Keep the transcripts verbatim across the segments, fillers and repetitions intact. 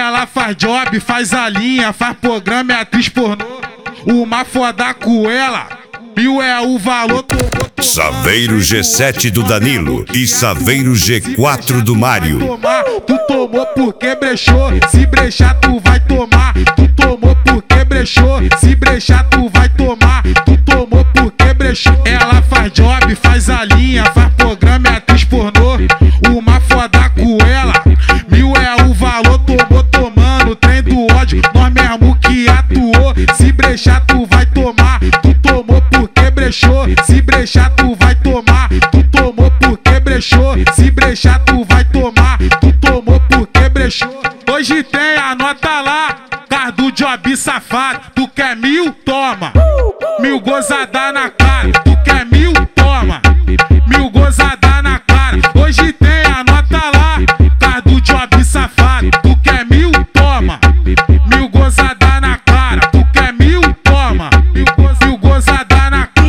Ela faz job, faz a linha, faz programa, é atriz pornô. Uma foda com ela, mil é o valor. Saveiro G sete do Danilo e Saveiro G quatro do Mário. Tu tomou porque brechou, se brechar tu vai tomar. Tu tomou porque brechou, se brechar tu vai tomar. Tu tomou porque brechou. Ela faz job, faz a linha, faz programa, é atriz pornô. Uma foda com ela, mil é o valor. Tomou tomando, trem do ódio, nós mesmo que atuou. Se brechar tu vai tomar. Tu tomou porque brechou, se brechar tu vai tomar. Tu tomou porque brechou, se brechar tu vai tomar. Tu tomou porque brechou. Hoje tem a nota lá, car do job safado. Tu quer mil? Toma. Mil gozada na cara. Tu quer mil? Toma. Mil gozada na cara. Hoje tem a nota lá, car do job safado. Tu quer mil? Toma. Mil gozada na cara. Tu quer mil? Toma. Mil, goz, mil gozada na cara.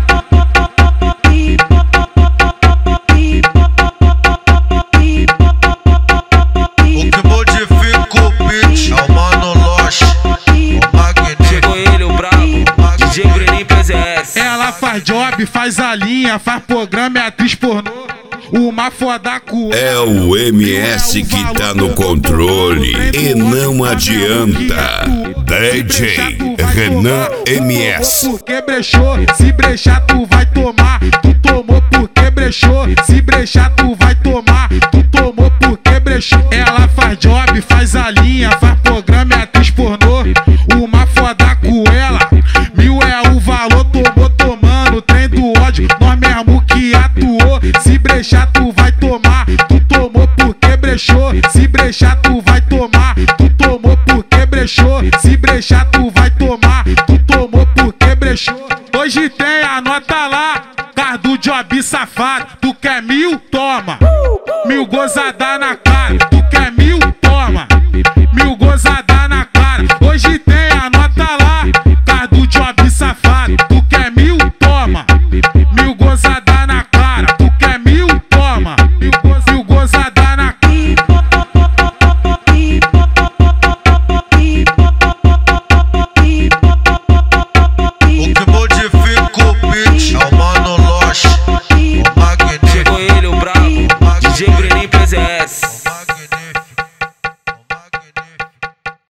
O que modifica o beat é o Mano Loche, o Magneto. Chegou ele, o brabo, D J Brenin P Z S. Ela faz job, faz a linha, faz programa, é atriz pornô. Uma foda com É o M S que tá no controle e não adianta. D J Renan M S. Porque brechou, se brechar tu vai tomar. Tu tomou porque brechou, se brechar tu vai tomar. Tu tomou porque brechou. Ela faz job, faz a linha, faz programa, é atriz pornô. Uma foda com ela, mil é o valor. Tomou tomando, trem do ódio, nós mesmo que atuou. Se brechar tu vai tomar. Tu tomou porque brechou, se brechar tu vai tomar. Tu tomou porque brechou, se brechar tu vai tomar. Tu tomou porque brechou. Hoje tem a nota lá, car do job safado. Tu quer mil? Toma. Mil gozada na cara.